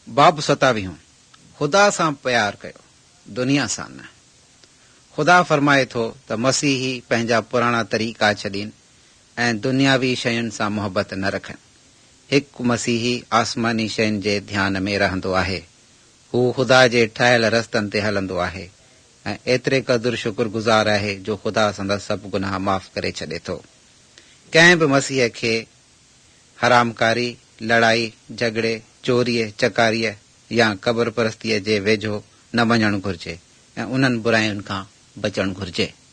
बाब 27 ख़ुदा सां प्यार कयो, दुनिया सां न। ख़ुदा फरमाए थो त मसीही पंहिंजा पुराणा तरीक़ा छॾीनि ऐं दुनियावी शयुनि सां मुहबत न रखनि। हिकु मसीही आसमानी शयुनि जे ध्यान में रहंदो आहे। हू ख़ुदा जे ठहियल रस्तनि ते हलंदो आहे ऐं एतिरे क़दुरु शुक्रगुज़ार आहे जो ख़ुदा संदसि सभु गुनाह माफ़ करे छॾे थो। कंहिं बि मसीह खे हरामकारी, लड़ाई झगड़े, चोरीअ, चकारीअ या क़ब्र परस्तीअ जे वेझो न वञणु घुर्जे ऐं उन्हनि बुराइयुनि खां बचणु घुर्जे।